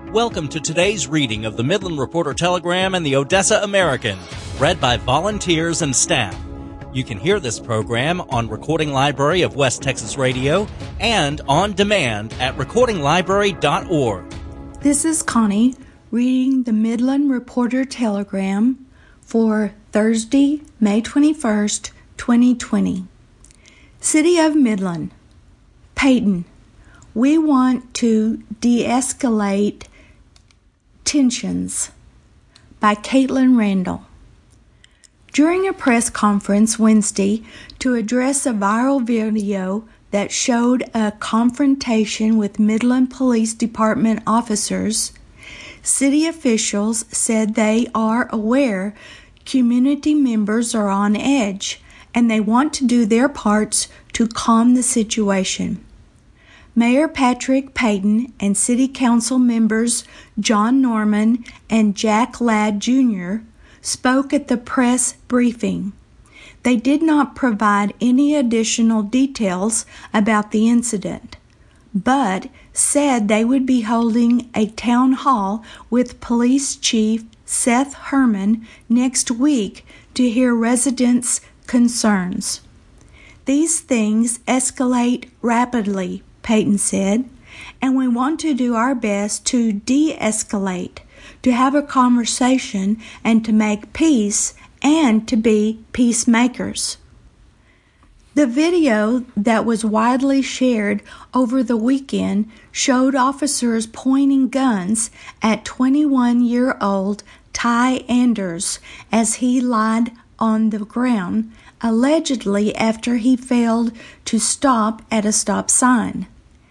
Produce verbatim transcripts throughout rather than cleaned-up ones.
Welcome to today's reading of the Midland Reporter-Telegram and the Odessa American, read by volunteers and staff. You can hear this program on Recording Library of West Texas Radio and on demand at recording library dot org. This is Connie reading the Midland Reporter-Telegram for Thursday, May twenty-first, twenty twenty. City of Midland. Peyton, we want to de-escalate tensions, by Caitlin Randall. During a press conference Wednesday to address a viral video that showed a confrontation with Midland Police Department officers, city officials said they are aware community members are on edge and they want to do their parts to calm the situation. Mayor Patrick Peyton and City Council members John Norman and Jack Ladd Junior spoke at the press briefing. They did not provide any additional details about the incident, but said they would be holding a town hall with Police Chief Seth Herman next week to hear residents' concerns. These things escalate rapidly, Peyton said, and we want to do our best to de-escalate, to have a conversation and to make peace and to be peacemakers. The video that was widely shared over the weekend showed officers pointing guns at twenty-one-year-old Ty Anders as he lied on the ground, allegedly after he failed to stop at a stop sign.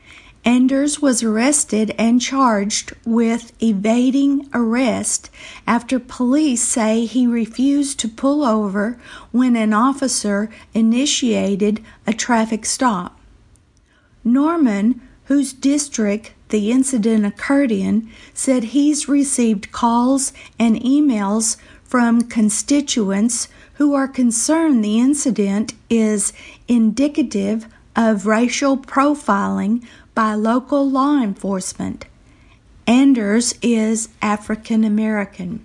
Anders was arrested and charged with evading arrest after police say he refused to pull over when an officer initiated a traffic stop. Norman, whose district the incident occurred in, said he's received calls and emails from constituents who are concerned the incident is indicative of racial profiling by local law enforcement. Anders is African American.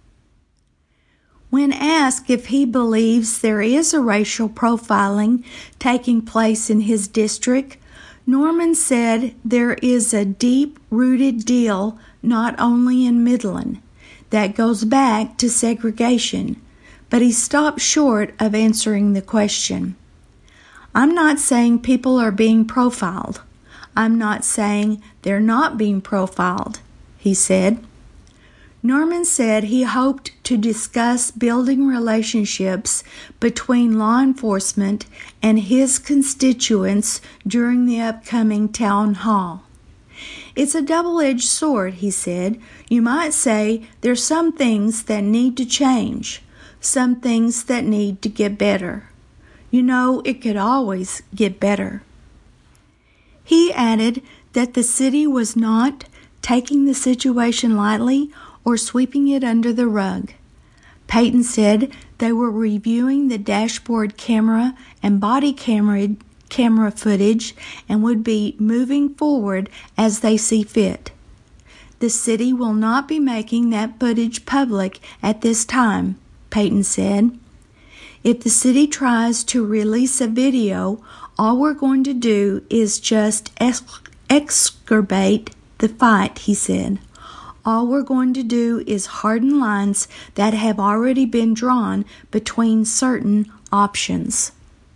When asked if he believes there is a racial profiling taking place in his district, Norman said there is a deep-rooted deal not only in Midland that goes back to segregation, but he stopped short of answering the question. I'm not saying people are being profiled. I'm not saying they're not being profiled, he said. Norman said he hoped to discuss building relationships between law enforcement and his constituents during the upcoming town hall. It's a double-edged sword, he said. You might say there's some things that need to change, some things that need to get better. You know, it could always get better. He added that the city was not taking the situation lightly or sweeping it under the rug. Peyton said they were reviewing the dashboard camera and body camera camera footage and would be moving forward as they see fit. The city will not be making that footage public at this time, Peyton said. If the city tries to release a video, all we're going to do is just exacerbate the fight, he said. All we're going to do is harden lines that have already been drawn between certain options.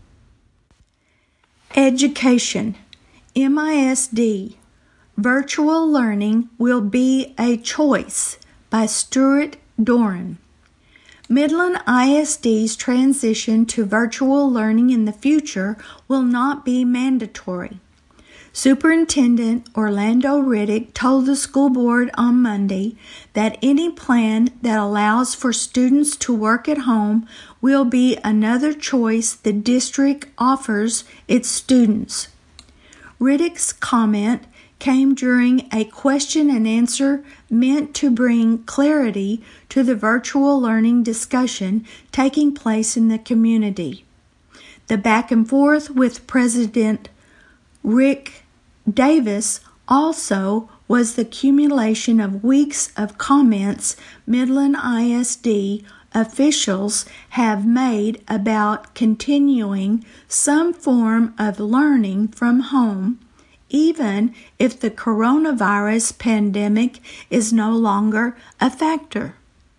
Education. M I S D. Virtual Learning Will Be a Choice by Stuart Doran. Midland I S D's transition to virtual learning in the future will not be mandatory. Superintendent Orlando Riddick told the school board on Monday that any plan that allows for students to work at home will be another choice the district offers its students. Riddick's comment came during a question and answer meant to bring clarity to the virtual learning discussion taking place in the community. The back and forth with President Rick Davis also was the accumulation of weeks of comments Midland I S D officials have made about continuing some form of learning from home, even if the coronavirus pandemic is no longer a factor.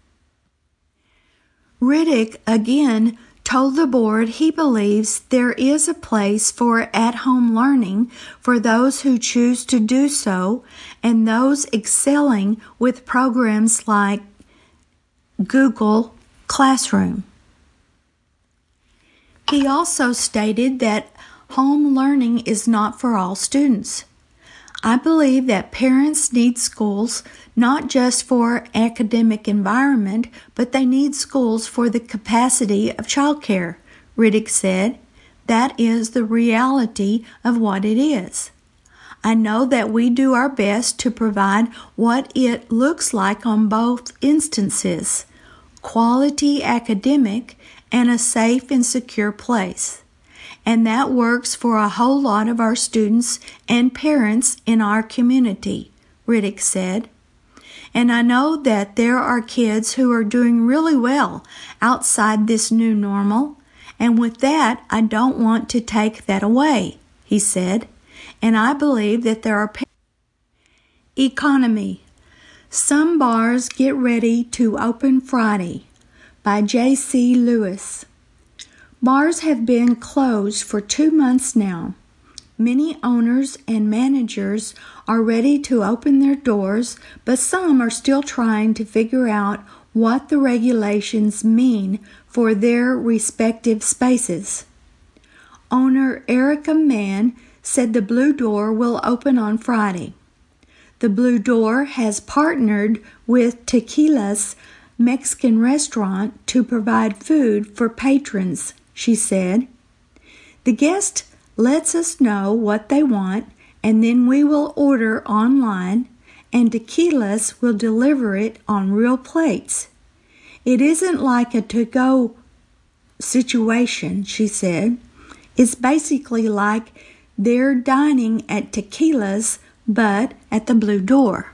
Riddick again told the board he believes there is a place for at-home learning for those who choose to do so and those excelling with programs like Google Classroom. He also stated that home learning is not for all students. I believe that parents need schools not just for academic environment, but they need schools for the capacity of childcare, Riddick said. That is the reality of what it is. I know that we do our best to provide what it looks like on both instances, quality academic and a safe and secure place. And that works for a whole lot of our students and parents in our community, Riddick said. And I know that there are kids who are doing really well outside this new normal, and with that, I don't want to take that away, he said. And I believe that there are parents. Economy. Some bars get ready to open Friday, by J C Lewis. Bars have been closed for two months now. Many owners and managers are ready to open their doors, but some are still trying to figure out what the regulations mean for their respective spaces. Owner Erica Mann said the Blue Door will open on Friday. The Blue Door has partnered with Tequila's Mexican restaurant to provide food for patrons, she said. The guest lets us know what they want, and then we will order online, and Tequila's will deliver it on real plates. It isn't like a to-go situation, she said. It's basically like they're dining at Tequila's, but at the Blue Door.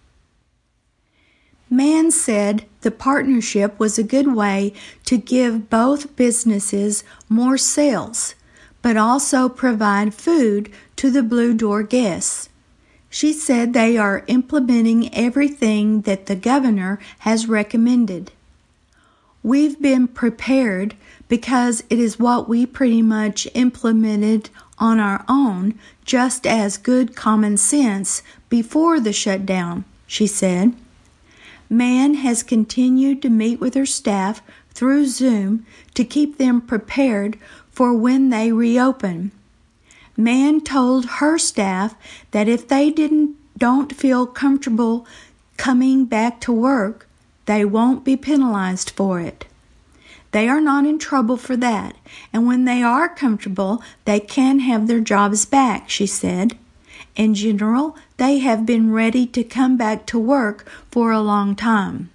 Mann said the partnership was a good way to give both businesses more sales, but also provide food to the Blue Door guests. She said they are implementing everything that the governor has recommended. We've been prepared because it is what we pretty much implemented on our own, just as good common sense before the shutdown, she said. Mann has continued to meet with her staff through Zoom to keep them prepared for when they reopen. Mann told her staff that if they didn't don't feel comfortable coming back to work, they won't be penalized for it. They are not in trouble for that, and when they are comfortable, they can have their jobs back, she said. In general, they have been ready to come back to work for a long time.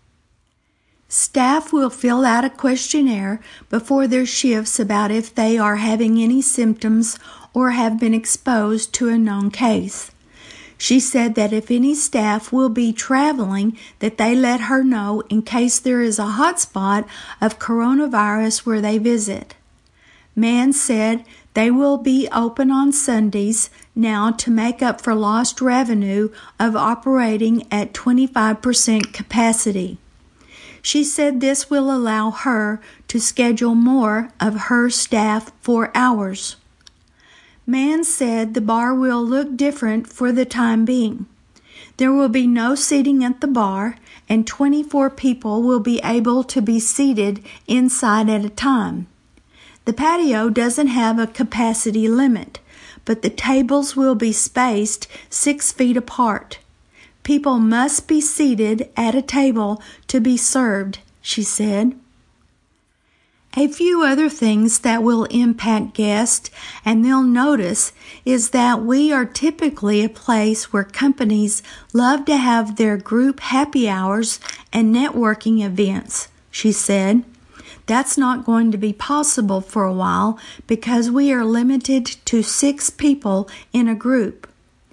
Staff will fill out a questionnaire before their shifts about if they are having any symptoms or have been exposed to a known case. She said that if any staff will be traveling, that they let her know in case there is a hotspot of coronavirus where they visit. Mann said they will be open on Sundays now to make up for lost revenue of operating at twenty-five percent capacity. She said this will allow her to schedule more of her staff for hours. Mann said the bar will look different for the time being. There will be no seating at the bar, and twenty-four people will be able to be seated inside at a time. The patio doesn't have a capacity limit, but the tables will be spaced six feet apart. People must be seated at a table to be served, she said. A few other things that will impact guests, and they'll notice, is that we are typically a place where companies love to have their group happy hours and networking events, she said. That's not going to be possible for a while because we are limited to six people in a group.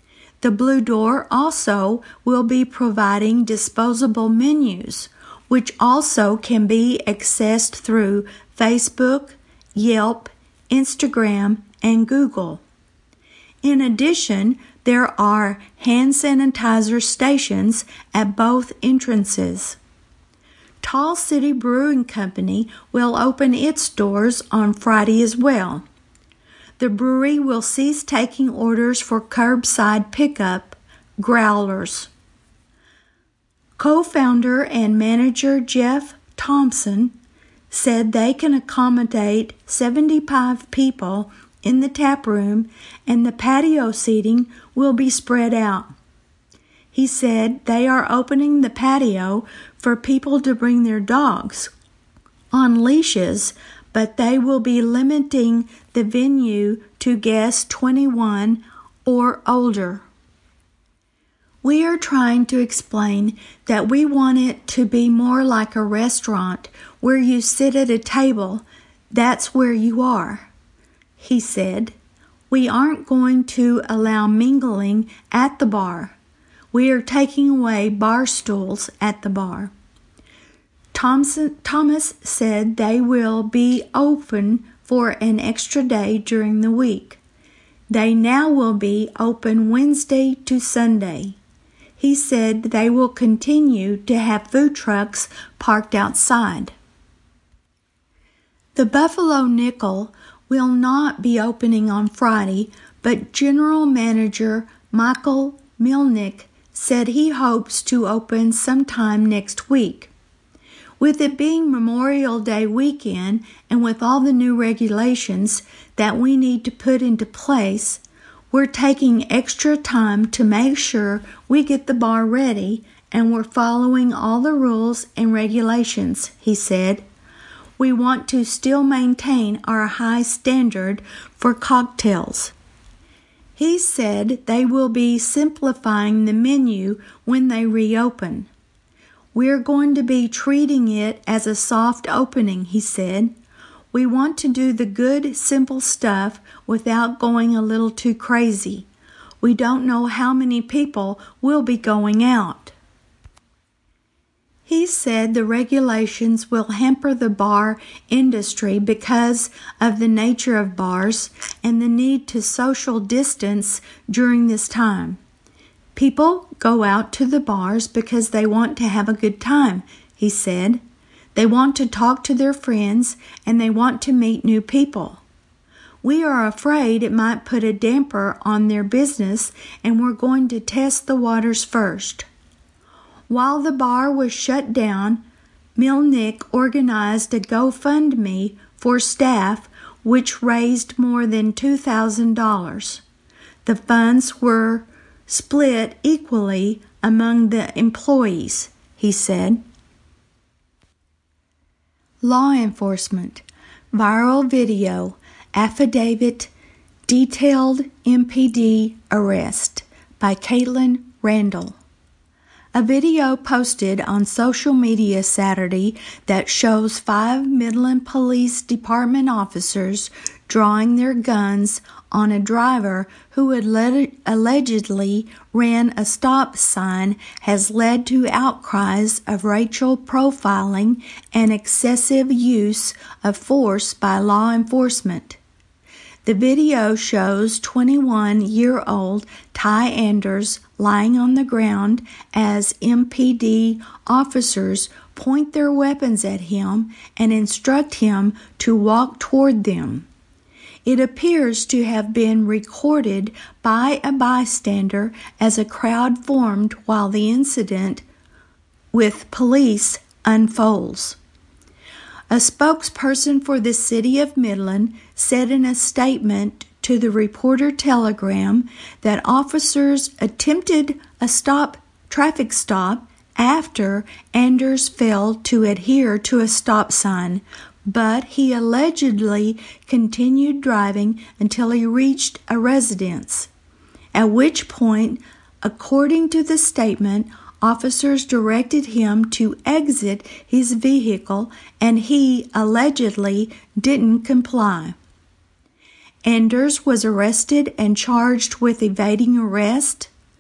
The Blue Door also will be providing disposable menus, which also can be accessed through Facebook, Yelp, Instagram, and Google. In addition, there are hand sanitizer stations at both entrances. Tall City Brewing Company will open its doors on Friday as well. The brewery will cease taking orders for curbside pickup, growlers. Co-founder and manager Jeff Thompson said they can accommodate seventy-five people in the tap room and the patio seating will be spread out. He said they are opening the patio for people to bring their dogs on leashes, but they will be limiting the venue to guests twenty-one or older. We are trying to explain that we want it to be more like a restaurant where you sit at a table. That's where you are, he said. We aren't going to allow mingling at the bar. We are taking away bar stools at the bar. Thompson, Thomas said they will be open for an extra day during the week. They now will be open Wednesday to Sunday. He said they will continue to have food trucks parked outside. The Buffalo Nickel will not be opening on Friday, but General Manager Michael Milnick said he hopes to open sometime next week. With it being Memorial Day weekend and with all the new regulations that we need to put into place, we're taking extra time to make sure we get the bar ready and we're following all the rules and regulations, he said. We want to still maintain our high standard for cocktails. He said they will be simplifying the menu when they reopen. We're going to be treating it as a soft opening, he said. We want to do the good, simple stuff without going a little too crazy. We don't know how many people will be going out. He said the regulations will hamper the bar industry because of the nature of bars and the need to social distance during this time. People go out to the bars because they want to have a good time, he said. They want to talk to their friends and they want to meet new people. We are afraid it might put a damper on their business and we're going to test the waters first. While the bar was shut down, Milnick organized a GoFundMe for staff which raised more than two thousand dollars. The funds were split equally among the employees, he said. Law enforcement. Viral video. Affidavit. Detailed M P D arrest by Caitlin Randall. A video posted on social media Saturday that shows five Midland Police Department officers drawing their guns on a driver who had led, allegedly ran a stop sign has led to outcries of racial profiling and excessive use of force by law enforcement. The video shows twenty-one-year-old Ty Anders lying on the ground as M P D officers point their weapons at him and instruct him to walk toward them. It appears to have been recorded by a bystander as a crowd formed while the incident with police unfolds. A spokesperson for the City of Midland said in a statement to the Reporter-Telegram that officers attempted a stop traffic stop after Anders failed to adhere to a stop sign, but he allegedly continued driving until he reached a residence, at which point, according to the statement, officers directed him to exit his vehicle and he allegedly didn't comply. Anders was arrested and charged with evading arrest.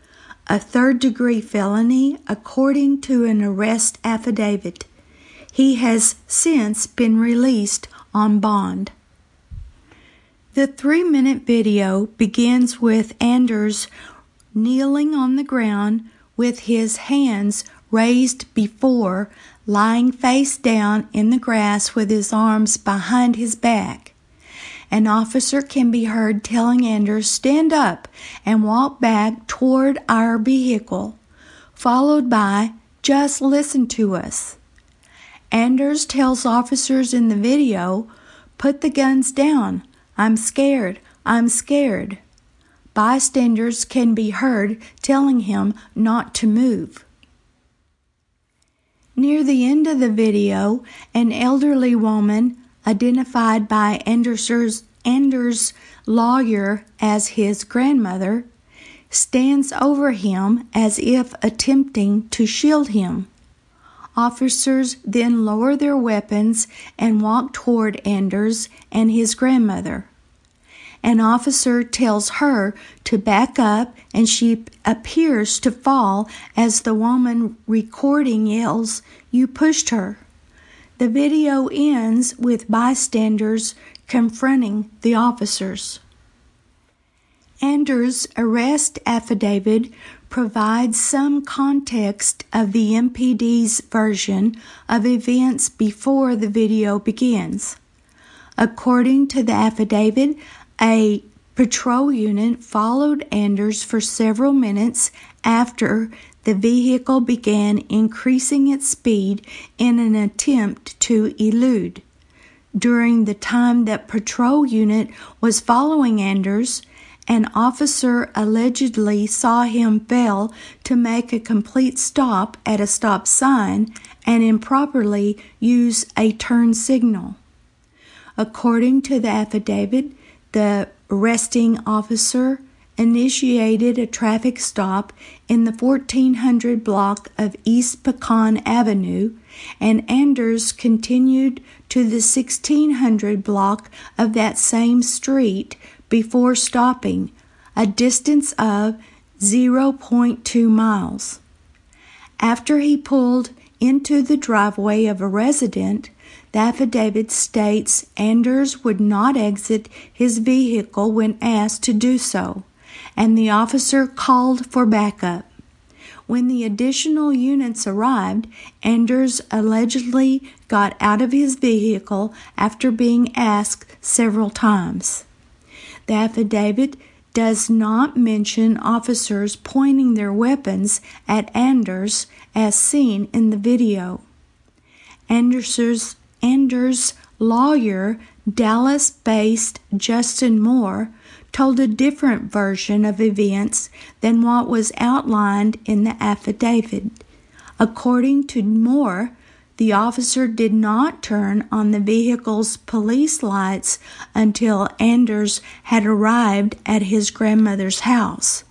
a third-degree felony according to an arrest affidavit. He has since been released on bond. The three-minute video begins with Anders kneeling on the ground with his hands raised before, lying face down in the grass with his arms behind his back. An officer can be heard telling Anders, "Stand up and walk back toward our vehicle," followed by, "Just listen to us." Anders tells officers in the video, "Put the guns down. I'm scared. I'm scared." Bystanders can be heard telling him not to move. Near the end of the video, an elderly woman, identified by Anders's, Anders' lawyer as his grandmother, stands over him as if attempting to shield him. Officers then lower their weapons and walk toward Anders and his grandmother. An officer tells her to back up, and she appears to fall as the woman recording yells, "You pushed her." The video ends with bystanders confronting the officers. Anders' arrest affidavit provides some context of the M P D's version of events before the video begins. According to the affidavit, a patrol unit followed Anders for several minutes after the vehicle began increasing its speed in an attempt to elude. During the time that patrol unit was following Anders, an officer allegedly saw him fail to make a complete stop at a stop sign and improperly use a turn signal. According to the affidavit, the arresting officer initiated a traffic stop in the fourteen hundred block of East Pecan Avenue, and Anders continued to the sixteen hundred block of that same street before stopping, a distance of zero point two miles. After he pulled into the driveway of a resident, the affidavit states Anders would not exit his vehicle when asked to do so, and the officer called for backup. When the additional units arrived, Anders allegedly got out of his vehicle after being asked several times. The affidavit does not mention officers pointing their weapons at Anders as seen in the video. Anders's Anders' lawyer, Dallas-based Justin Moore, told a different version of events than what was outlined in the affidavit. According to Moore, the officer did not turn on the vehicle's police lights until Anders had arrived at his grandmother's house.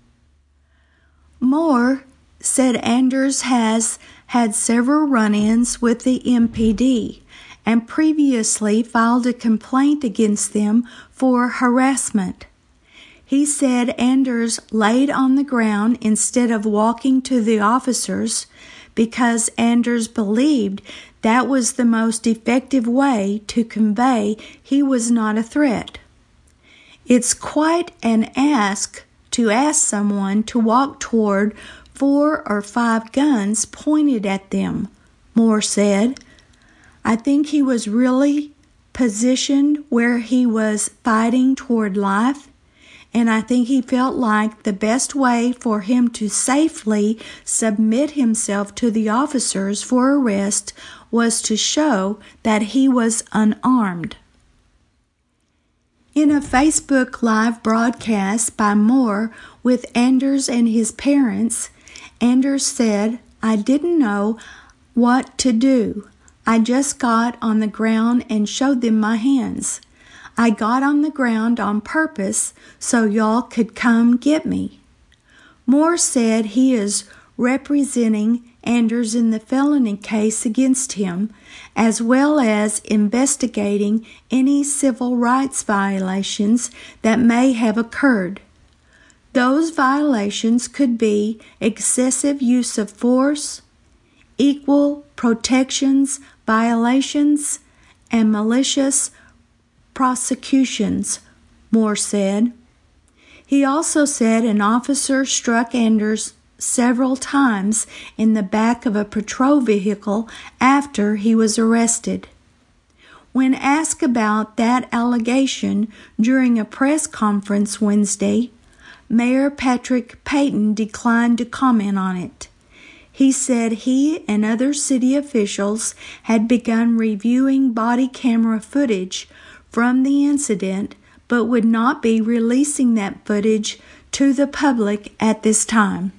Moore said Anders has had several run-ins with the M P D and previously filed a complaint against them for harassment. He said Anders laid on the ground instead of walking to the officers because Anders believed that was the most effective way to convey he was not a threat. It's quite an ask to ask someone to walk toward four or five guns pointed at them, Moore said. I think he was really positioned where he was fighting toward life, and I think he felt like the best way for him to safely submit himself to the officers for arrest was to show that he was unarmed. In a Facebook Live broadcast by Moore with Anders and his parents, Anders said, I didn't know what to do. I just got on the ground and showed them my hands. I got on the ground on purpose so y'all could come get me. Moore said he is representing Anders in the felony case against him, as well as investigating any civil rights violations that may have occurred. Those violations could be excessive use of force, equal protections violations, and malicious prosecutions, Moore said. He also said an officer struck Anders several times in the back of a patrol vehicle after he was arrested. When asked about that allegation during a press conference Wednesday, Mayor Patrick Payton declined to comment on it. He said he and other city officials had begun reviewing body camera footage from the incident, but would not be releasing that footage to the public at this time.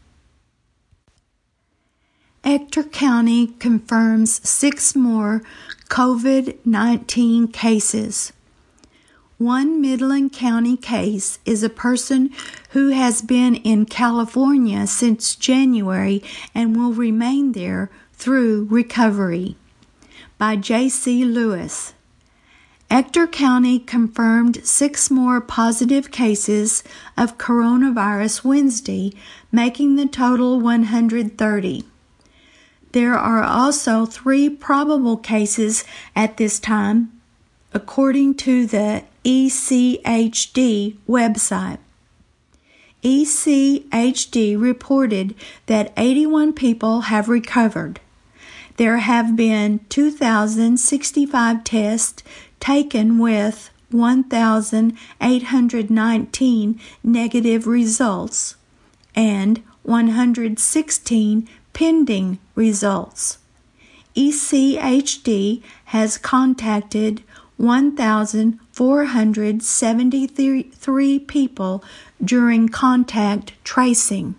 Ector County confirms six more COVID nineteen cases. One Midland County case is a person who has been in California since January and will remain there through recovery. By J C Lewis. Ector County confirmed six more positive cases of coronavirus Wednesday, making the total one hundred thirty. There are also three probable cases at this time, according to the E C H D website. E C H D reported that eighty-one people have recovered. There have been two thousand sixty-five tests taken with one thousand eight hundred nineteen negative results and one hundred sixteen pending results. E C H D has contacted one thousand four hundred seventy-three people during contact tracing.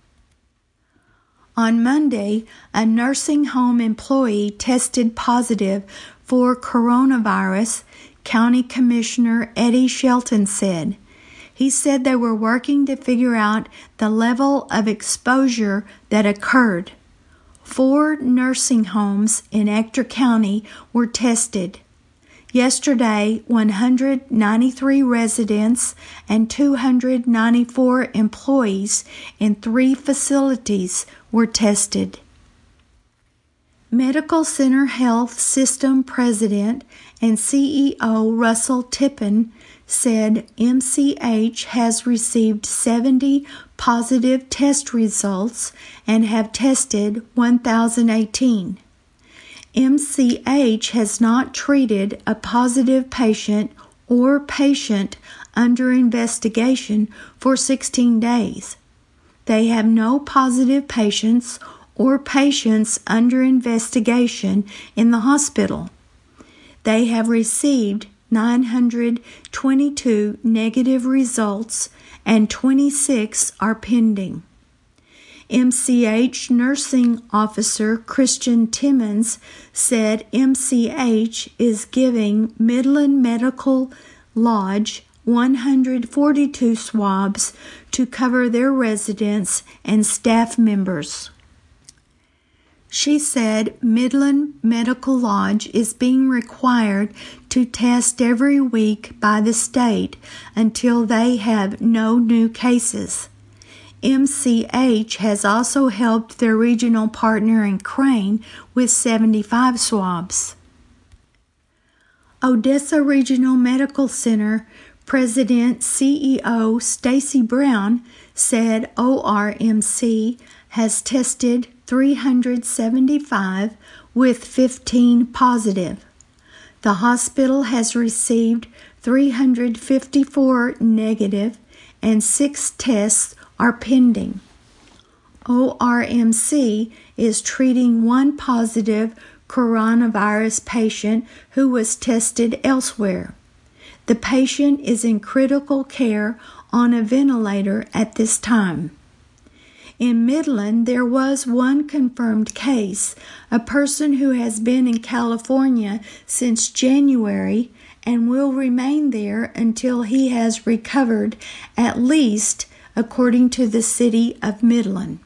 On Monday, a nursing home employee tested positive for coronavirus, County Commissioner Eddie Shelton said. He said they were working to figure out the level of exposure that occurred. Four nursing homes in Ector County were tested. Yesterday, one hundred ninety-three residents and two hundred ninety-four employees in three facilities were tested. Medical Center Health System President and C E O Russell Tippin said M C H has received seventy positive test results and have tested one thousand eighteen. M C H has not treated a positive patient or patient under investigation for sixteen days. They have no positive patients or patients under investigation in the hospital. They have received nine hundred twenty-two negative results and twenty-six are pending. M C H nursing officer Christian Timmons said M C H is giving Midland Medical Lodge one hundred forty-two swabs to cover their residents and staff members. She said Midland Medical Lodge is being required to test every week by the state until they have no new cases. M C H has also helped their regional partner in Crane with seventy-five swabs. Odessa Regional Medical Center President C E O Stacy Brown said O R M C has tested three hundred seventy-five with fifteen positive. The hospital has received three hundred fifty-four negative and six tests are pending. O R M C is treating one positive coronavirus patient who was tested elsewhere. The patient is in critical care on a ventilator at this time. In Midland, there was one confirmed case, a person who has been in California since January and will remain there until he has recovered, at least according to the city of Midland.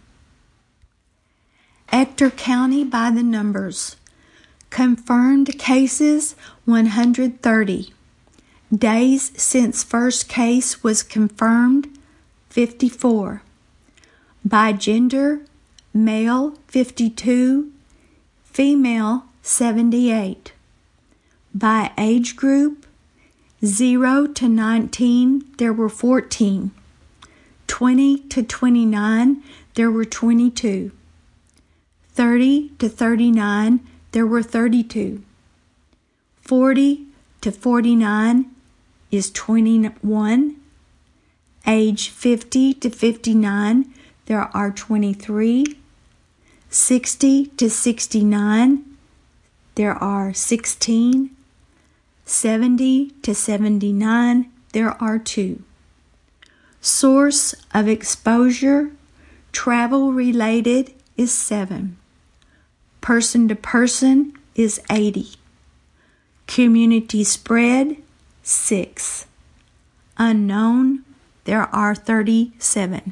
Ector County by the numbers. Confirmed cases one hundred thirty. Days since first case was confirmed fifty-four. By gender, male fifty-two, female seventy-eight. By age group, zero to nineteen, there were fourteen. twenty to twenty-nine, there were twenty-two. thirty to thirty-nine, there were thirty-two. forty to forty-nine is twenty-one. Age fifty to fifty-nine, there are twenty-three. sixty to sixty-nine, there are sixteen. seventy to seventy-nine, there are two. Source of exposure, travel related, is seven. Person to person is eighty. Community spread, six. Unknown, there are thirty-seven.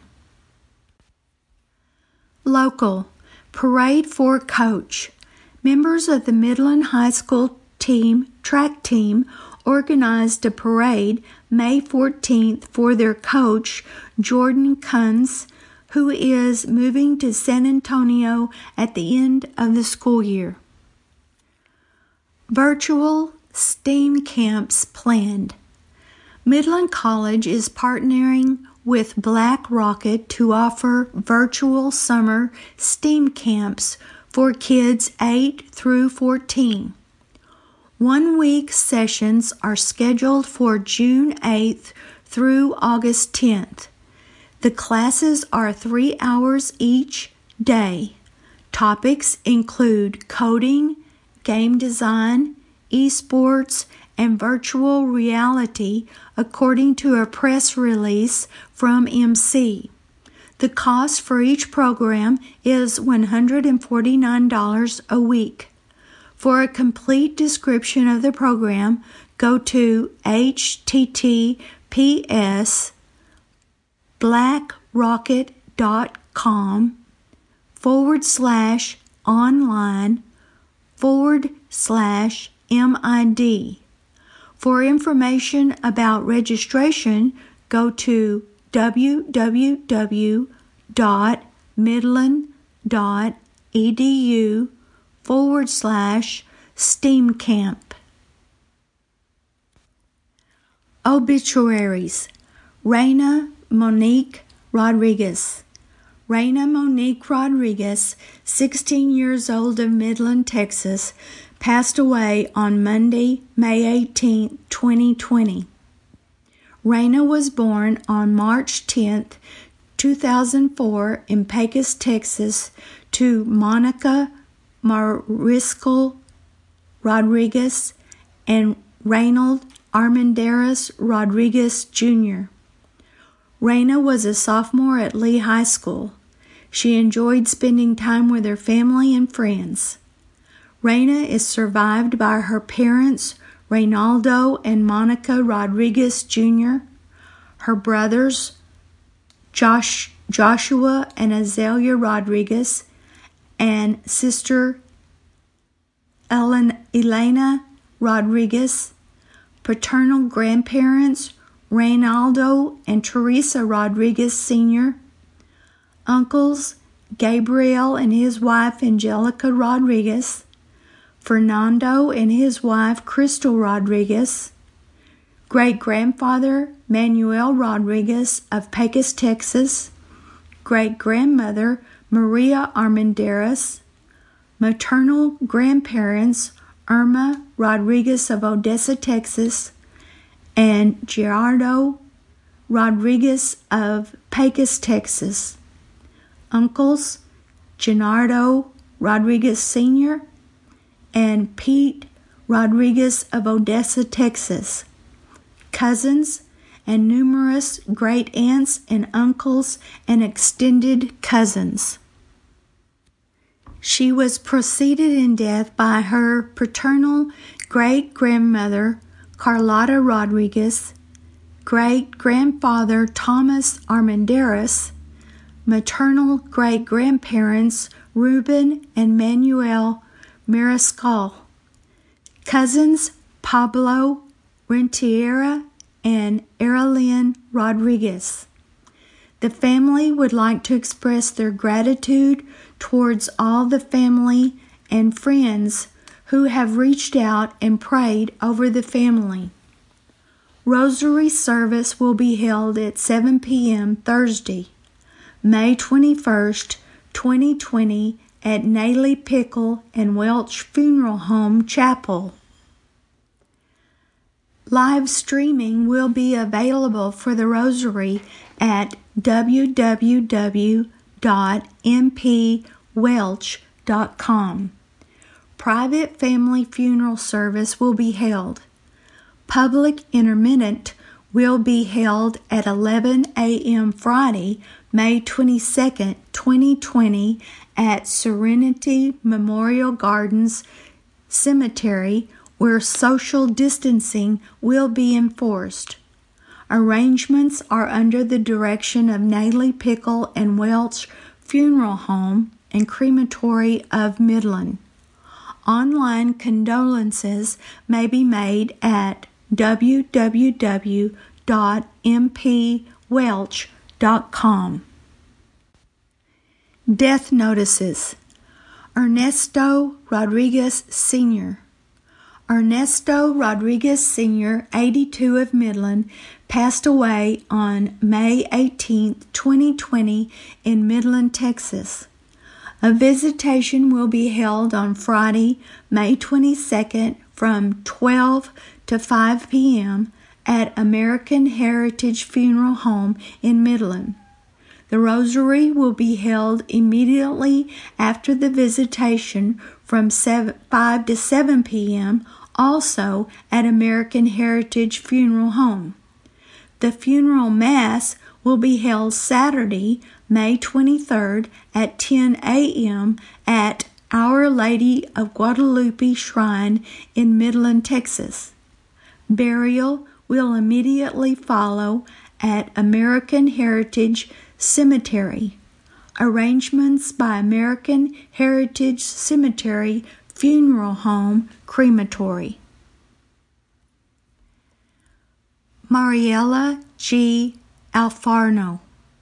Local, parade for coach. Members of the Midland High School team, track team, organized a parade May fourteenth for their coach, Jordan Kunz, who is moving to San Antonio at the end of the school year. Virtual STEAM camps planned. Midland College is partnering with Black Rocket to offer virtual summer STEAM camps for kids eight through fourteen. One-week sessions are scheduled for June eighth through August tenth. The classes are three hours each day. Topics include coding, game design, esports, and virtual reality, according to a press release from M C. The cost for each program is one hundred forty-nine dollars a week. For a complete description of the program, go to https blackrocket.com forward slash online forward slash MID. For information about registration, go to www.midland.edu forward slash STEAM camp. Obituaries. Raina Monique Rodriguez. Raina Monique Rodriguez, sixteen years old, of Midland, Texas, passed away on Monday, May eighteenth, twenty twenty. Raina was born on March tenth, two thousand four in Pecos, Texas, to Monica Mariscal Rodriguez and Reynold Armendaris Rodriguez Junior Raina was a sophomore at Lee High School. She enjoyed spending time with her family and friends. Raina is survived by her parents, Reynaldo and Monica Rodriguez Junior, her brothers, Josh, Joshua and Azalea Rodriguez, and sister Ellen, Elena Rodriguez, paternal grandparents, Reynaldo and Teresa Rodriguez Senior, uncles, Gabriel and his wife Angelica Rodriguez, Fernando and his wife Crystal Rodriguez, great-grandfather Manuel Rodriguez of Pecos, Texas, great-grandmother Maria Armendaris, maternal grandparents Irma Rodriguez of Odessa, Texas, and Gerardo Rodriguez of Pecos, Texas, uncles Gennaro Rodriguez Senior and Pete Rodriguez of Odessa, Texas, cousins, and numerous great-aunts and uncles and extended cousins. She was preceded in death by her paternal great-grandmother, Carlotta Rodriguez, great-grandfather Thomas Armendaris, maternal great-grandparents Ruben and Manuel Mariscal, cousins Pablo Rentiera and Erlyn Rodriguez. The family would like to express their gratitude towards all the family and friends who have reached out and prayed over the family. Rosary service will be held at seven p.m. Thursday, May twenty-first, twenty twenty at Naley Pickle and Welch Funeral Home Chapel. Live streaming will be available for the Rosary at w w w dot m p welch dot com. Private family funeral service will be held. Public intermittent will be held at eleven a.m. Friday, May twenty-second, twenty twenty at Serenity Memorial Gardens Cemetery, where social distancing will be enforced. Arrangements are under the direction of Naley Pickle and Welch Funeral Home and Crematory of Midland. Online condolences may be made at w w w dot m p welch dot com. Death notices. Ernesto Rodriguez Senior Ernesto Rodriguez Senior, eighty-two, of Midland, passed away on May eighteenth, twenty twenty in Midland, Texas. A visitation will be held on Friday, May twenty-second from twelve to five p.m. at American Heritage Funeral Home in Midland. The Rosary will be held immediately after the visitation from five to seven p.m. also at American Heritage Funeral Home. The funeral mass will be held Saturday, May twenty-third at ten a.m. at Our Lady of Guadalupe Shrine in Midland, Texas. Burial will immediately follow at American Heritage Cemetery. Arrangements by American Heritage Cemetery Funeral Home Crematory. Mariela G. Alfaro.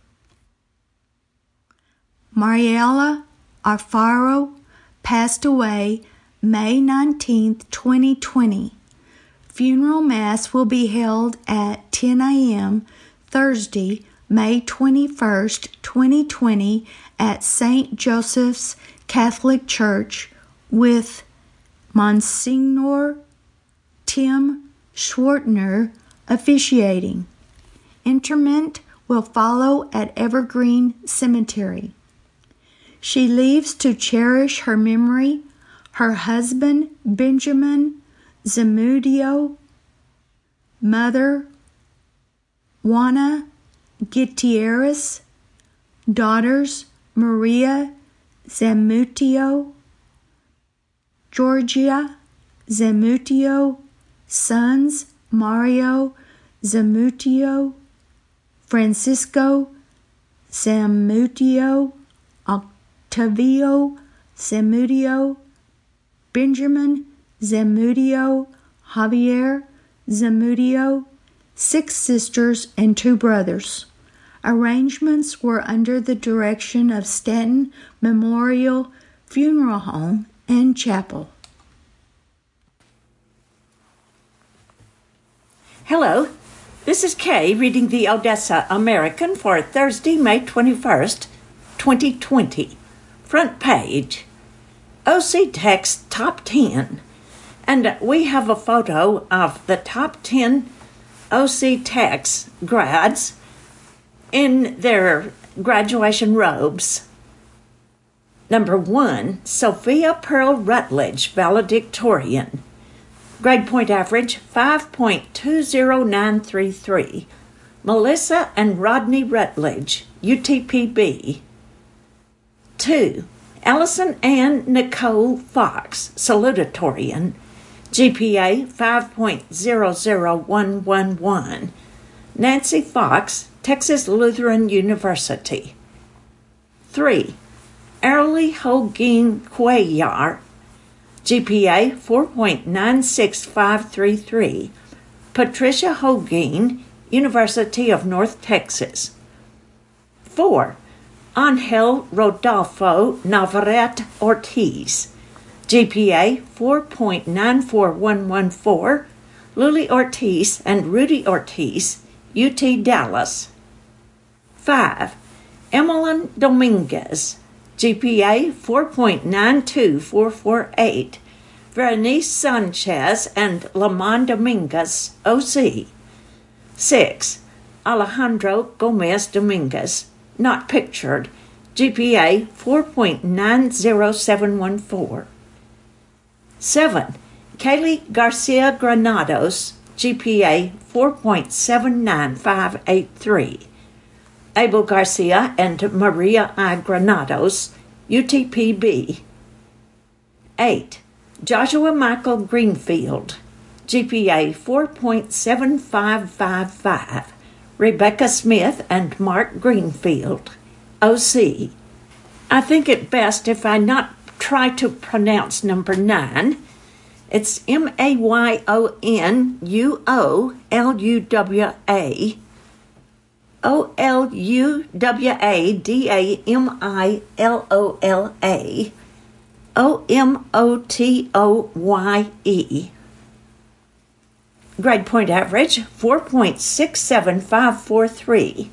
Mariela Alfaro passed away May nineteenth, twenty twenty. Funeral Mass will be held at ten a.m. Thursday, May twenty-first, twenty twenty at Saint Joseph's Catholic Church with Monsignor Tim Schwartner officiating. Interment will follow at Evergreen Cemetery. She leaves to cherish her memory her husband Benjamin Zamudio, mother Juana Gutierrez, daughters Maria Zamutio, Georgia Zamutio, sons Mario Zamutio, Francisco Zamutio, Octavio Zamutio, Benjamin Zamudio, Javier Zamudio, six sisters and two brothers. Arrangements were under the direction of Stanton Memorial Funeral Home and Chapel. Hello, this is Kay reading the Odessa American for Thursday, May twenty-first, twenty twenty. Front page, O C Tech's Top ten. And we have a photo of the top ten O C Tech's grads in their graduation robes. Number one, Sophia Pearl Rutledge, valedictorian. Grade point average, five point two zero nine three three. Melissa and Rodney Rutledge, U T P B. Two, Allison Ann Nicole Fox, salutatorian. G P A five point zero zero one one one. Nancy Fox, Texas Lutheran University. Three, Arlie Holguin Cuellar, G P A four point nine six five three three. Patricia Holguin, University of North Texas. Four, Angel Rodolfo Navarrete Ortiz, G P A four point nine four one one four, Luli Ortiz and Rudy Ortiz, U T Dallas. Five, Emmeline Dominguez, G P A four point nine two four four eight, Veronice Sanchez and Lamont Dominguez, O C. Six, Alejandro Gomez Dominguez, not pictured, G P A four point nine zero seven one four. Seven, Kaylee Garcia Granados, G P A four point seven nine five eight three. Abel Garcia and Maria I. Granados, U T P B. Eight, Joshua Michael Greenfield, G P A four point seven five five five. Rebecca Smith and Mark Greenfield, O C. I think it best if I not try to pronounce number nine. It's M A Y O N U O L U W A. O L U W A D A M I L O L A. O M O T O Y E. Grade point average, four point six seven five four three.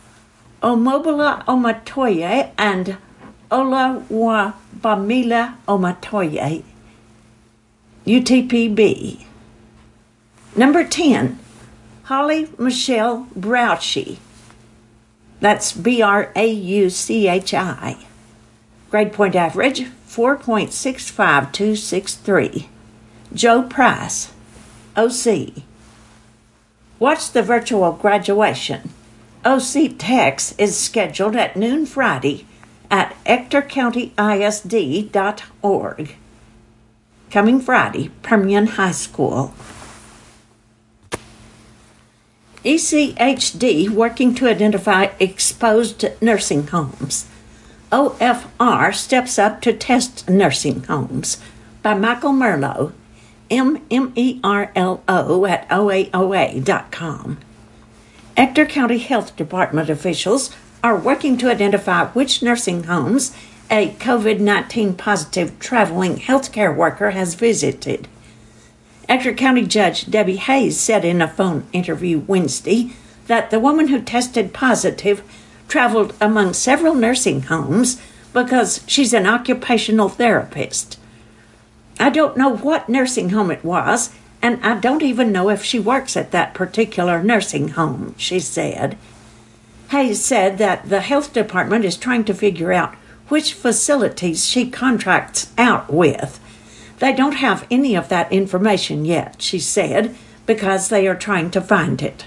Omobila Omatoye and Olawabamila Omatoye, U T P B. Number ten, Holly Michelle Brauchi. That's B R A U C H I. Grade point average, four point six five two six three. Joe Price, O C. Watch the virtual graduation. O C Tex is scheduled at noon Friday at ector county I S D dot org. Coming Friday, Permian High School. E C H D working to identify exposed nursing homes. O F R steps up to test nursing homes, by Michael Merlo, M M E R L O at O A O A dot com. Ector County Health Department officials are working to identify which nursing homes a COVID nineteen positive traveling healthcare worker has visited. Ector County Judge Debbie Hayes said in a phone interview Wednesday that the woman who tested positive traveled among several nursing homes because she's an occupational therapist. I don't know what nursing home it was, and I don't even know if she works at that particular nursing home, she said. Hayes said that the health department is trying to figure out which facilities she contracts out with. They don't have any of that information yet, she said, because they are trying to find it.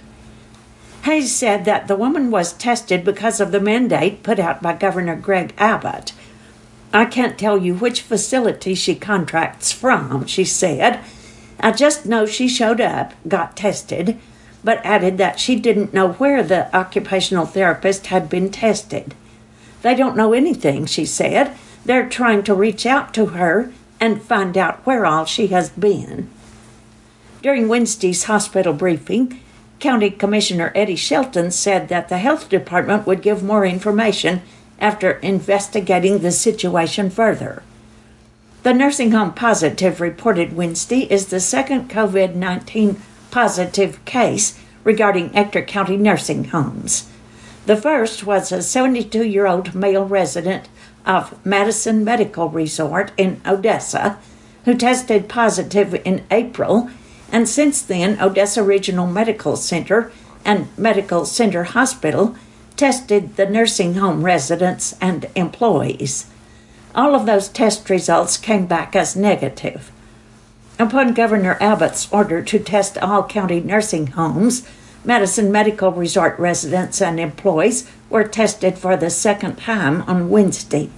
Hayes said that the woman was tested because of the mandate put out by Governor Greg Abbott. I can't tell you which facility she contracts from, she said. I just know she showed up, got tested, but added that she didn't know where the occupational therapist had been tested. They don't know anything, she said. They're trying to reach out to her and find out where all she has been. During Wednesday's hospital briefing, County Commissioner Eddie Shelton said that the health department would give more information after investigating the situation further. The nursing home positive reported Wednesday is the second COVID nineteen positive case regarding Ector County nursing homes. The first was a seventy-two-year-old male resident of Madison Medical Resort in Odessa who tested positive in April, and since then Odessa Regional Medical Center and Medical Center Hospital tested the nursing home residents and employees. All of those test results came back as negative. Upon Governor Abbott's order to test all county nursing homes, Madison Medical Resort residents and employees were tested for the second time on Wednesday.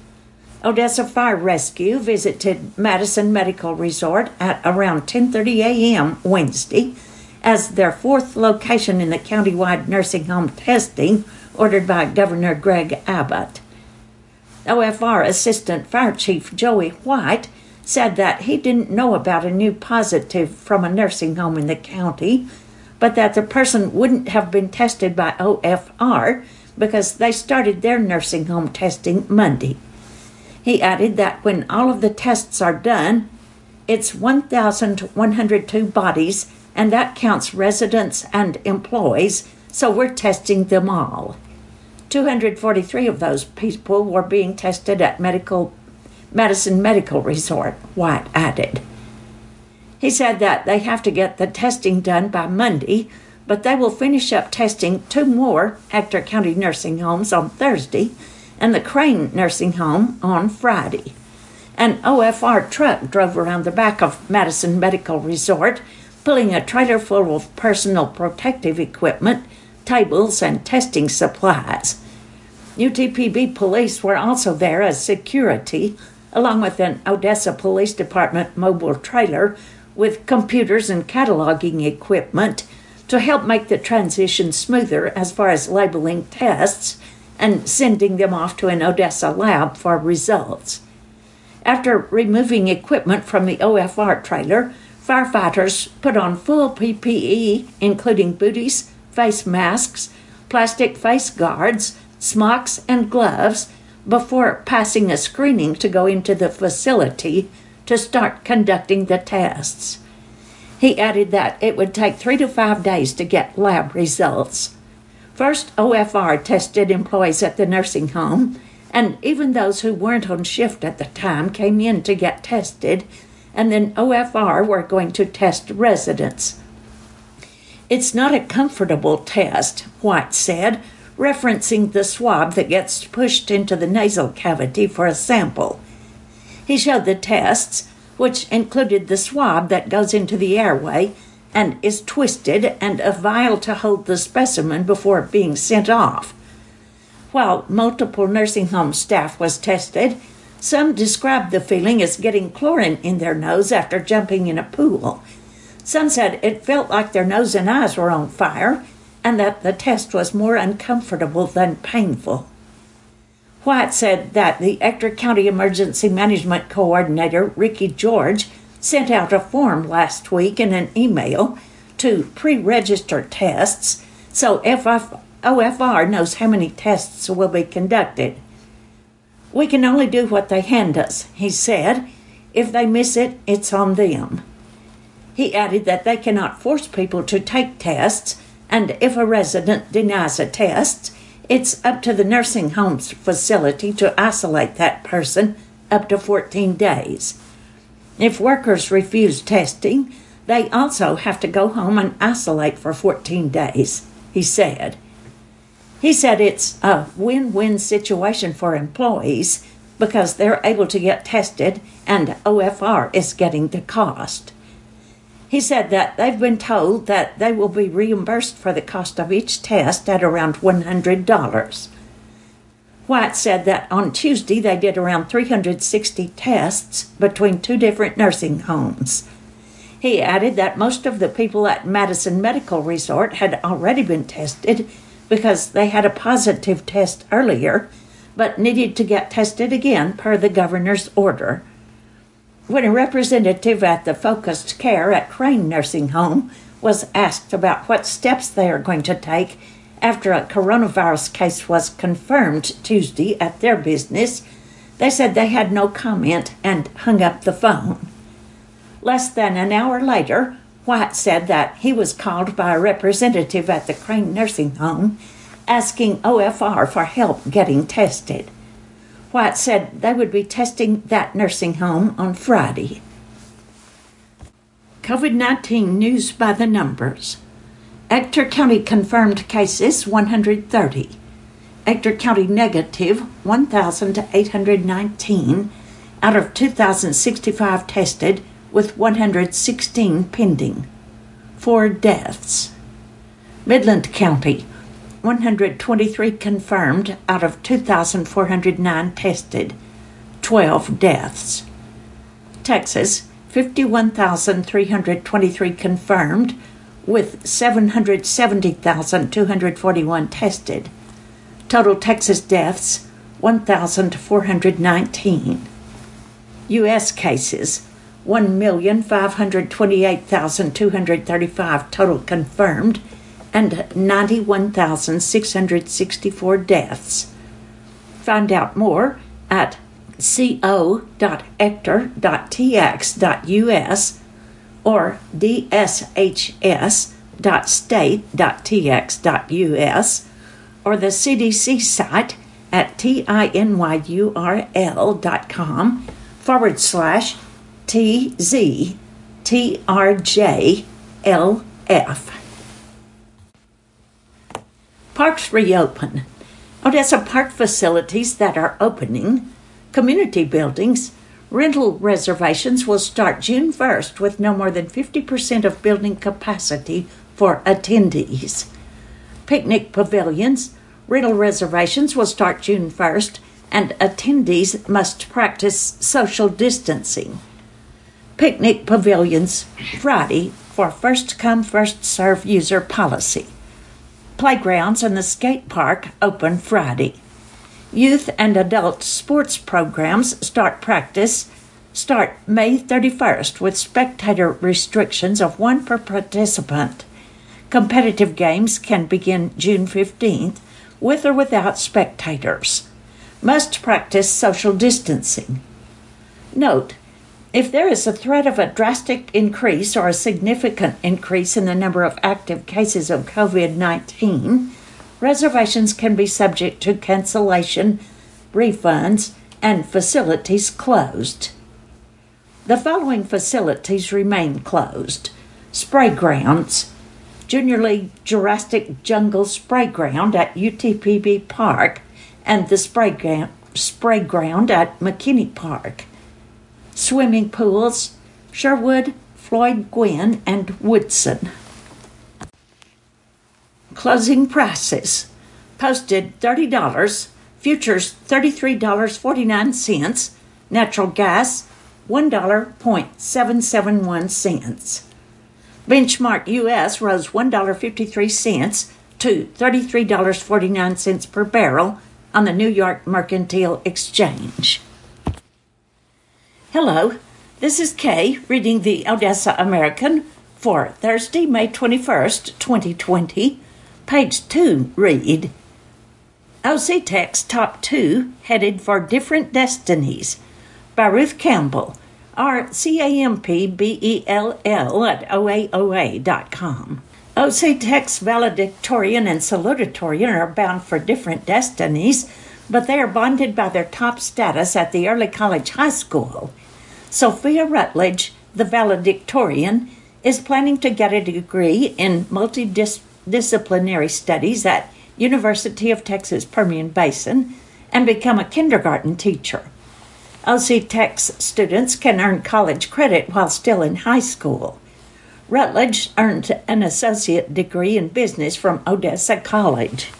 Odessa Fire Rescue visited Madison Medical Resort at around ten thirty a.m. Wednesday as their fourth location in the countywide nursing home testing ordered by Governor Greg Abbott. O F R Assistant Fire Chief Joey White said that he didn't know about a new positive from a nursing home in the county, but that the person wouldn't have been tested by O F R because they started their nursing home testing Monday. He added that when all of the tests are done, it's one thousand one hundred two bodies, and that counts residents and employees, so we're testing them all. two hundred forty-three of those people were being tested at Medical Madison Medical Resort, White added. He said that they have to get the testing done by Monday, but they will finish up testing two more Ector County nursing homes on Thursday and the Crane nursing home on Friday. An O F R truck drove around the back of Madison Medical Resort, pulling a trailer full of personal protective equipment, tables, and testing supplies. U T P B police were also there as security, along with an Odessa Police Department mobile trailer with computers and cataloging equipment to help make the transition smoother as far as labeling tests and sending them off to an Odessa lab for results. After removing equipment from the O F R trailer, firefighters put on full P P E, including booties, face masks, plastic face guards, smocks, and gloves, before passing a screening to go into the facility to start conducting the tests. He added that it would take three to five days to get lab results. First, O F R tested employees at the nursing home, and even those who weren't on shift at the time came in to get tested, and then O F R were going to test residents. It's not a comfortable test, White said, referencing the swab that gets pushed into the nasal cavity for a sample. He showed the tests, which included the swab that goes into the airway and is twisted and a vial to hold the specimen before being sent off. While multiple nursing home staff was tested, some described the feeling as getting chlorine in their nose after jumping in a pool. Some said it felt like their nose and eyes were on fire, and that the test was more uncomfortable than painful. White said that the Ector County Emergency Management Coordinator, Ricky George, sent out a form last week in an email to pre-register tests so O F R knows how many tests will be conducted. We can only do what they hand us, he said. If they miss it, it's on them. He added that they cannot force people to take tests, and if a resident denies a test, it's up to the nursing home's facility to isolate that person up to fourteen days. If workers refuse testing, they also have to go home and isolate for fourteen days, he said. He said it's a win-win situation for employees because they're able to get tested and O F R is getting the cost. He said that they've been told that they will be reimbursed for the cost of each test at around one hundred dollars. White said that on Tuesday they did around three hundred sixty tests between two different nursing homes. He added that most of the people at Madison Medical Resort had already been tested because they had a positive test earlier, but needed to get tested again per the governor's order. When a representative at the Focused Care at Crane Nursing Home was asked about what steps they are going to take after a coronavirus case was confirmed Tuesday at their business, they said they had no comment and hung up the phone. Less than an hour later, White said that he was called by a representative at the Crane Nursing Home asking O F R for help getting tested. White said they would be testing that nursing home on Friday. COVID nineteen news by the numbers. Ector County confirmed cases one hundred thirty. Ector County negative one thousand eight hundred nineteen out of two thousand sixty-five tested, with one hundred sixteen pending. Four deaths. Midland County one hundred twenty-three confirmed out of two thousand four hundred nine tested, twelve deaths. Texas, fifty-one thousand three hundred twenty-three confirmed, with seven hundred seventy thousand two hundred forty-one tested. Total Texas deaths, one thousand four hundred nineteen. U S cases, one million five hundred twenty-eight thousand two hundred thirty-five total confirmed, and ninety-one thousand six hundred sixty-four deaths. Find out more at co dot ector dot t x dot u s or d s h s dot state dot t x dot u s or the C D C site at tinyurl dot com forward slash T Z T R J L F. Parks reopen. Odessa park facilities that are opening, community buildings, rental reservations will start June first with no more than fifty percent of building capacity for attendees. Picnic pavilions, rental reservations will start June first, and attendees must practice social distancing. Picnic pavilions, Friday, for first-come, first-served user policy. Playgrounds and the skate park open Friday. Youth and adult sports programs start practice start May thirty-first with spectator restrictions of one per participant. Competitive games can begin June fifteenth with or without spectators. Must practice social distancing. Note, if there is a threat of a drastic increase or a significant increase in the number of active cases of covid nineteen, reservations can be subject to cancellation, refunds, and facilities closed. The following facilities remain closed. Spray grounds. Junior League Jurassic Jungle Spray Ground at U T P B Park and the Spray Ground, spray ground at McKinney Park. Swimming pools, Sherwood, Floyd Gwynn, and Woodson. Closing prices. Posted thirty dollars, futures thirty-three dollars and forty-nine cents, natural gas one dollar and seven seven one cents. Benchmark U S rose one dollar and fifty-three cents to thirty-three dollars and forty-nine cents per barrel on the New York Mercantile Exchange. Hello, this is Kay reading the Odessa American for Thursday, May twenty-first, twenty twenty. Page two read, O C Tech's Top two Headed for Different Destinies by Ruth Campbell, R C A M P B E L L at O A O A dot com. O C Tech's valedictorian and salutatorian are bound for different destinies, but they are bonded by their top status at the early college high school. Sophia Rutledge, the valedictorian, is planning to get a degree in multidisciplinary studies at University of Texas Permian Basin and become a kindergarten teacher. O C Tech's students can earn college credit while still in high school. Rutledge earned an associate degree in business from Odessa College.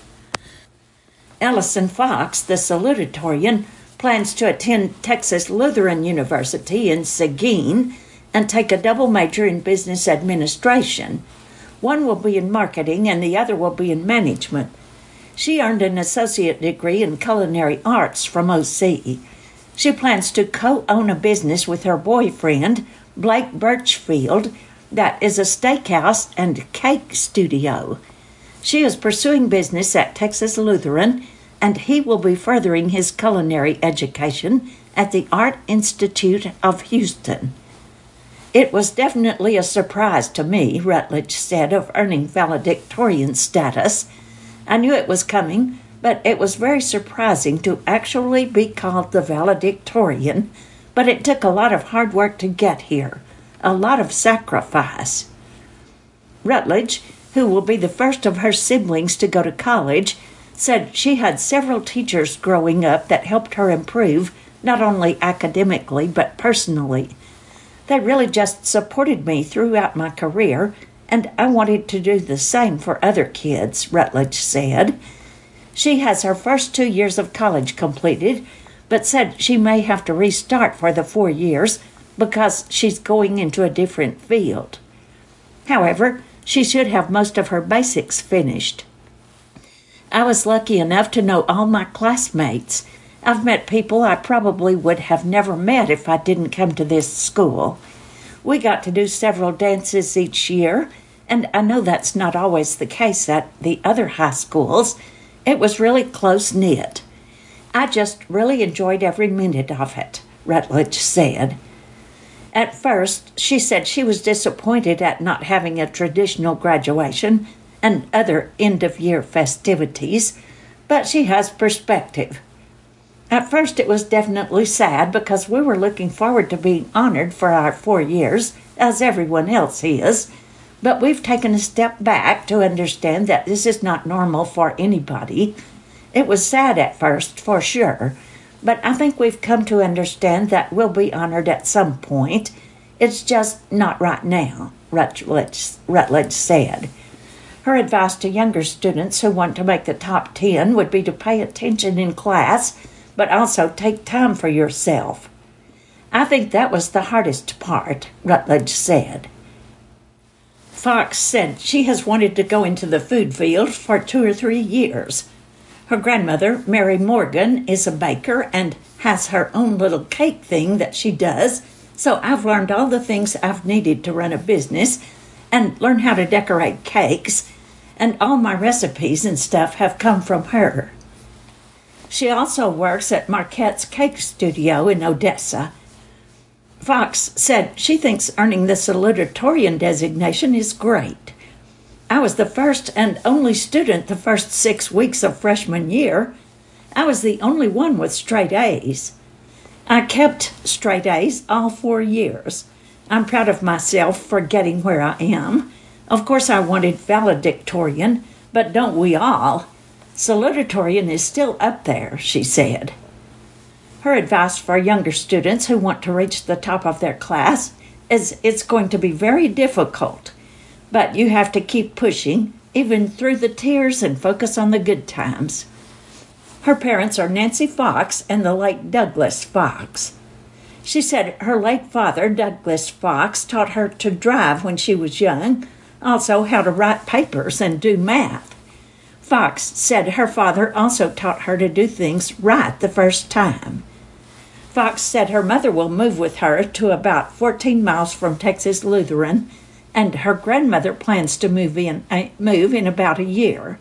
Ellison Fox, the salutatorian, plans to attend Texas Lutheran University in Seguin and take a double major in business administration. One will be in marketing and the other will be in management. She earned an associate degree in culinary arts from O C. She plans to co-own a business with her boyfriend, Blake Birchfield, that is a steakhouse and cake studio. She is pursuing business at Texas Lutheran, and he will be furthering his culinary education at the Art Institute of Houston. It was definitely a surprise to me, Rutledge said, of earning valedictorian status. I knew it was coming, but it was very surprising to actually be called the valedictorian, but it took a lot of hard work to get here, a lot of sacrifice. Rutledge, who will be the first of her siblings to go to college, said she had several teachers growing up that helped her improve, not only academically but personally. They really just supported me throughout my career, and I wanted to do the same for other kids, Rutledge said. She has her first two years of college completed, but said she may have to restart for the four years because she's going into a different field. However, she should have most of her basics finished. I was lucky enough to know all my classmates. I've met people I probably would have never met if I didn't come to this school. We got to do several dances each year, And I know that's not always the case at the other high schools. It was really close-knit. I just really enjoyed every minute of it, Rutledge said. At first, she said she was disappointed at not having a traditional graduation and other end-of-year festivities, but she has perspective. At first, it was definitely sad because we were looking forward to being honored for our four years, as everyone else is, but we've taken a step back to understand that this is not normal for anybody. It was sad at first, for sure, but I think we've come to understand that we'll be honored at some point. It's just not right now, Rutledge, Rutledge said. Her advice to younger students who want to make the top ten would be to pay attention in class, but also take time for yourself. I think that was the hardest part, Rutledge said. Fox said she has wanted to go into the food field for two or three years. Her grandmother, Mary Morgan, is a baker and has her own little cake thing that she does, so I've learned all the things I've needed to run a business and learn how to decorate cakes, and all my recipes and stuff have come from her. She also works at Marquette's Cake Studio in Odessa. Fox said she thinks earning the salutatorian designation is great. I was the first and only student the first six weeks of freshman year. I was the only one with straight A's. I kept straight A's all four years. I'm proud of myself for getting where I am. Of course I wanted valedictorian, but don't we all? Salutatorian is still up there, she said. Her advice for younger students who want to reach the top of their class is it's going to be very difficult, but you have to keep pushing, even through the tears, and focus on the good times. Her parents are Nancy Fox and the late Douglas Fox. She said her late father, Douglas Fox, taught her to drive when she was young, also how to write papers and do math. Fox said her father also taught her to do things right the first time. Fox said her mother will move with her to about fourteen miles from Texas Lutheran, and her grandmother plans to move in, uh, move in about a year.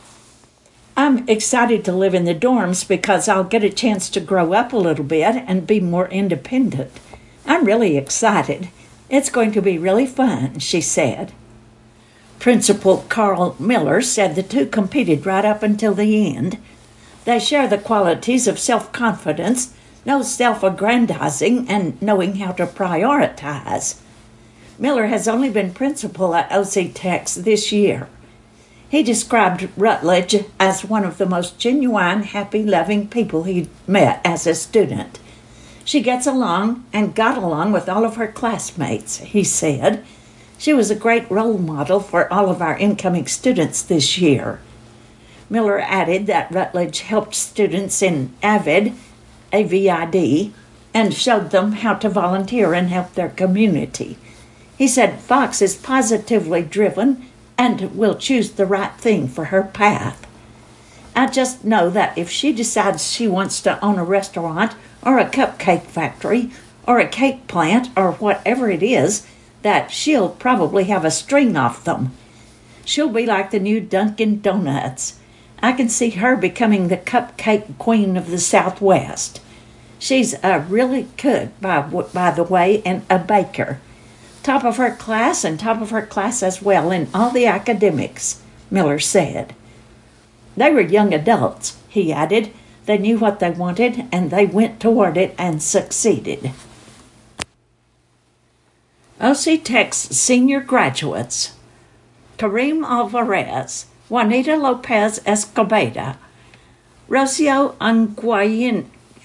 I'm excited to live in the dorms because I'll get a chance to grow up a little bit and be more independent. I'm really excited. It's going to be really fun, she said. Principal Carl Miller said the two competed right up until the end. They share the qualities of self-confidence, no self-aggrandizing, and knowing how to prioritize. Miller has only been principal at O C Tex this year. He described Rutledge as one of the most genuine, happy, loving people he'd met as a student. She gets along and got along with all of her classmates, he said. She was a great role model for all of our incoming students this year. Miller added that Rutledge helped students in AVID, A V I D, and showed them how to volunteer and help their community. He said Fox is positively driven and will choose the right thing for her path. I just know that if she decides she wants to own a restaurant or a cupcake factory or a cake plant or whatever it is, that she'll probably have a string off them. She'll be like the new Dunkin' Donuts. I can see her becoming the cupcake queen of the Southwest. She's a really good, by, by the way, and a baker. Top of her class and top of her class as well in all the academics, Miller said. They were young adults, he added. They knew what they wanted and they went toward it and succeeded. O C Tex senior graduates: Kareem Alvarez, Juanita Lopez Escobedo, Rocio Anguiano,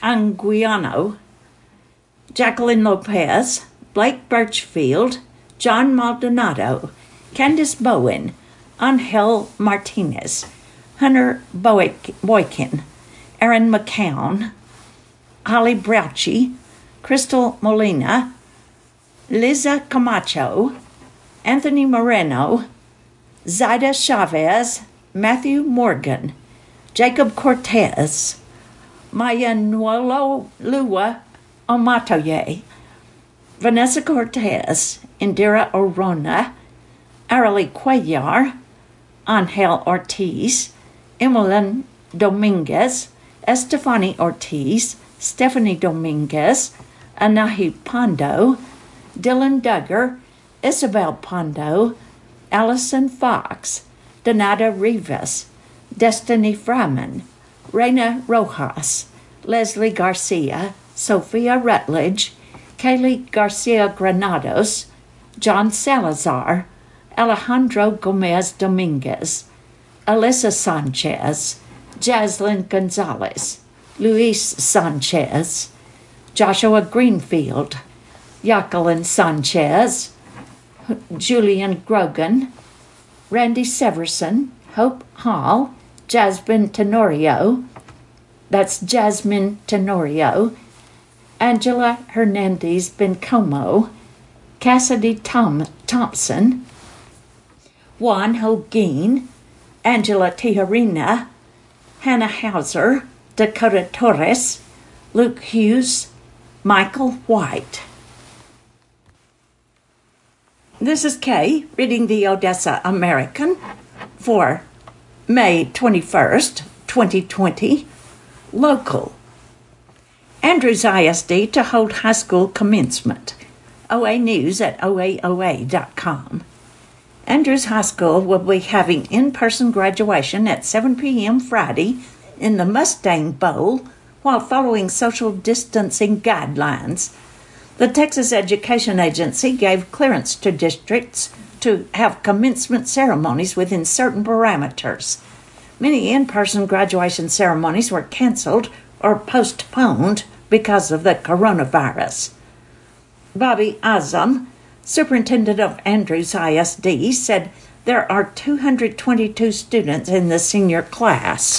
Jacqueline Lopez, Blake Birchfield, John Maldonado, Candace Bowen, Angel Martinez, Hunter Boykin, Aaron McCown, Holly Brauchi, Crystal Molina, Liza Camacho, Anthony Moreno, Zaida Chavez, Matthew Morgan, Jacob Cortez, Mayanuelo Lua Omatoye, Vanessa Cortez, Indira Orona, Arely Cuellar, Angel Ortiz, Emilyn Dominguez, Estefany Ortiz, Stephanie Dominguez, Anahi Pondo, Dylan Duggar, Isabel Pondo, Allison Fox, Donata Rivas, Destiny Fryman, Reina Rojas, Leslie Garcia, Sophia Rutledge, Kaylee Garcia Granados, John Salazar, Alejandro Gomez Dominguez, Alyssa Sanchez, Jaslyn Gonzalez, Luis Sanchez, Joshua Greenfield, Jacqueline Sanchez, Julian Grogan, Randy Severson, Hope Hall, Jasmine Tenorio, that's Jasmine Tenorio, Angela Hernandez Bencomo, Cassidy Tom, Thompson, Juan Holguin, Angela Tijerina, Hannah Hauser, Dakota Torres, Luke Hughes, Michael White. This is Kay reading the Odessa American for May twenty-first, twenty twenty. Local. Andrews I S D to hold high school commencement. O A News at O A O A dot com. Andrews High School will be having in-person graduation at seven p.m. Friday in the Mustang Bowl while following social distancing guidelines. The Texas Education Agency gave clearance to districts to have commencement ceremonies within certain parameters. Many in-person graduation ceremonies were canceled or postponed because of the coronavirus. Bobby Azam, superintendent of Andrews I S D, said there are two hundred twenty-two students in the senior class.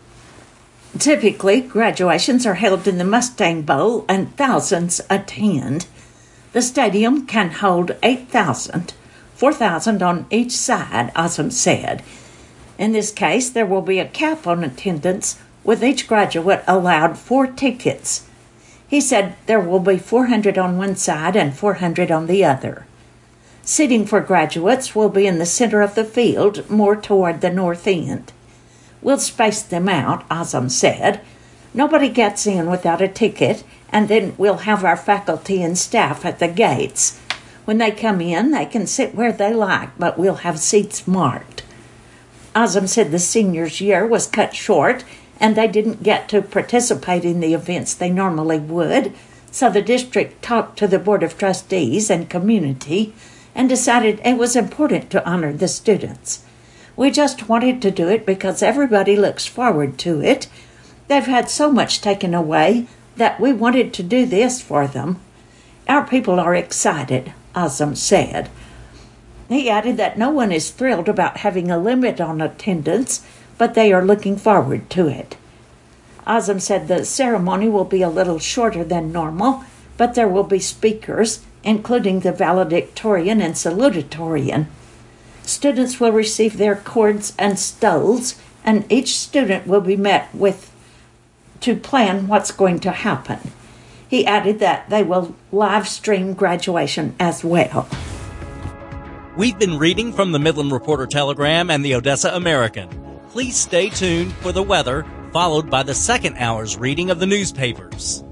Typically, graduations are held in the Mustang Bowl and thousands attend. The stadium can hold eight thousand, four thousand on each side, Azam said. In this case, there will be a cap on attendance, with each graduate allowed four tickets. He said there will be four hundred on one side and four hundred on the other. Seating for graduates will be in the center of the field, more toward the north end. We'll space them out, Azam said. Nobody gets in without a ticket, and then we'll have our faculty and staff at the gates. When they come in, they can sit where they like, but we'll have seats marked. Azam said the seniors' year was cut short, and they didn't get to participate in the events they normally would, so the district talked to the Board of Trustees and community and decided it was important to honor the students. We just wanted to do it because everybody looks forward to it. They've had so much taken away that we wanted to do this for them. Our people are excited, Azam said. He added that no one is thrilled about having a limit on attendance, but they are looking forward to it. Azam said the ceremony will be a little shorter than normal, but there will be speakers, including the valedictorian and salutatorian. Students will receive their cords and stoles, and each student will be met with to plan what's going to happen. He added that they will live stream graduation as well. We've been reading from the Midland Reporter-Telegram and the Odessa American. Please stay tuned for the weather, followed by the second hour's reading of the newspapers.